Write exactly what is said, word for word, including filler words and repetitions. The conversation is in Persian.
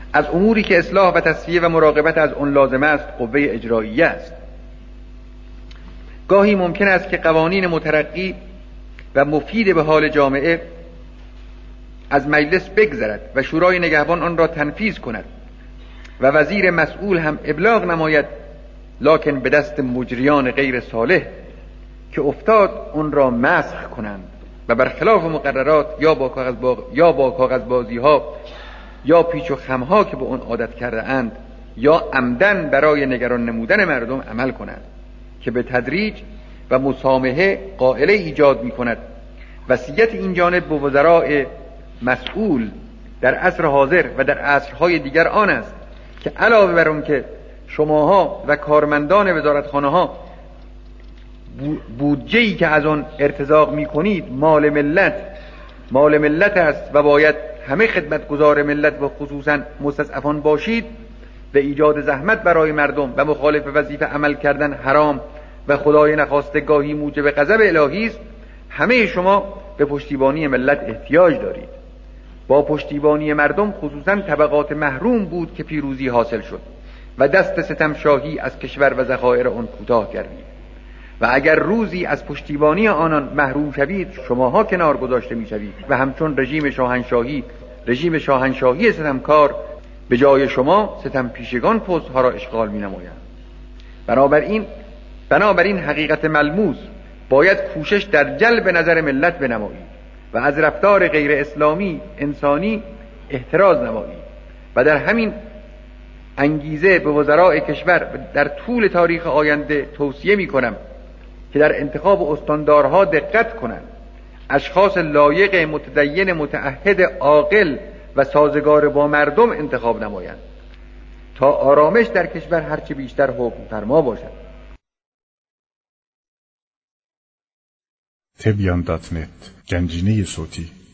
از اموری که اصلاح و تصفیه و مراقبت از آن لازم است قوه اجراییه است. گاهی ممکن است که قوانین مترقی و مفید به حال جامعه از مجلس بگذرد و شورای نگهبان آن را تنفیذ کند و وزیر مسئول هم ابلاغ نماید، لکن به دست مجریان غیر صالح که افتاد اون را مسخ کنند و برخلاف مقررات یا با کاغذ با... یا با کاغذبازی ها یا پیچ و خم ها که به اون عادت کرده اند یا عمدن برای نگران نمودن مردم عمل کنند که به تدریج و مسامحه قائله ایجاد می کند. وصیت این جانب به وزراء مسئول در عصر حاضر و در عصرهای دیگر آن است که علاوه بر اون که شماها و کارمندان وزارتخانه ها بودجه‌ای که از آن ارتزاق می کنید مال ملت مال ملت است و باید همه خدمتگزار ملت و خصوصا مستضعفان باشید و ایجاد زحمت برای مردم و مخالف وظیفه عمل کردن حرام و خدای نخواسته گاهی موجب غضب الهی است. همه شما به پشتیبانی ملت احتیاج دارید. با پشتیبانی مردم خصوصا طبقات محروم بود که پیروزی حاصل شد و دست ستم شاهی از کشور و ذخایر آن کوتاه کردید و اگر روزی از پشتیبانی آنان محروم شوید شماها کنار گذاشته می شوید و همچون رژیم شاهنشاهی رژیم شاهنشاهی ستمکار به جای شما ستم پیشگان پست‌ها را اشغال می نمایند. بنابراین بنابراین حقیقت ملموس باید کوشش در جلب نظر ملت بنمایید و از رفتار غیر اسلامی انسانی احتراز نمایید و در همین انگیزه به وزراء کشور در طول تاریخ آینده توصیه می کنم که در انتخاب استاندارها دقت کنند، اشخاص لایق متدین متعهد عاقل و سازگار با مردم انتخاب نمایند تا آرامش در کشور هرچه بیشتر حکم فرما باشد. تبیان دات نت گنجینه صوتی